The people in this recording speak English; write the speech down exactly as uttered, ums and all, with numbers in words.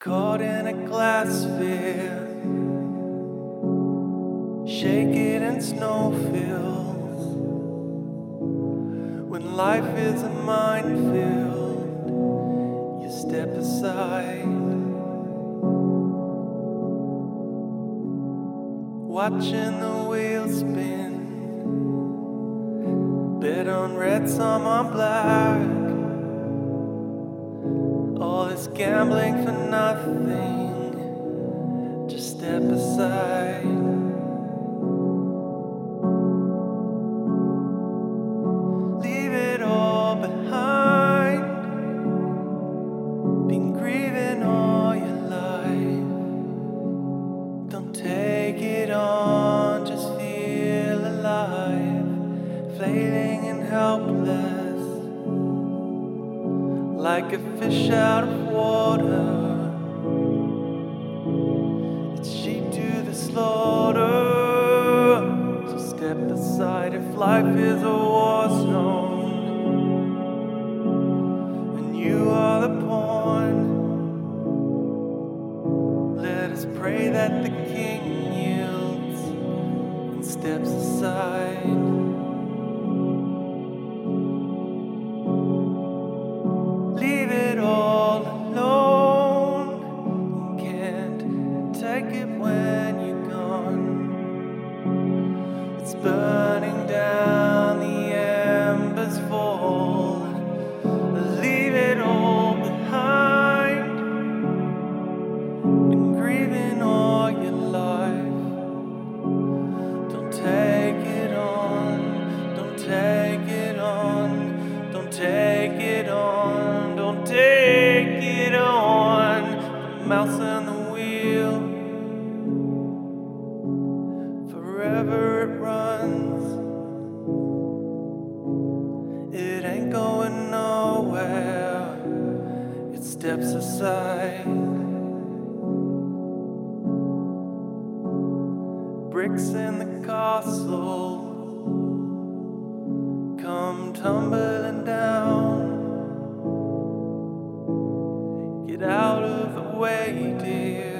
Caught in a glass sphere, shaking in snowfields. When life is a minefield, you step aside, watching the wheels spin. Bet on red, some on black. All this gambling for nothing. Just step aside. Leave it all behind. Been grieving all your life. Don't take it on, just feel alive. Flailing and helpless, like a fish out of water. It's sheep to the slaughter. So step aside if life is a war zone and you are the pawn. Let us pray that the king yields and steps aside. Leave it all alone. You can't take it when you're gone. It's burning down, the embers fall. Leave it all behind. Been grieving all your life. Don't take it on. Don't take it on. Don't take it on. Don't take it on. The mouse and the wheel, forever it runs. It ain't going nowhere. It steps aside. Bricks in the castle come tumbling down. Get out of the way, dear.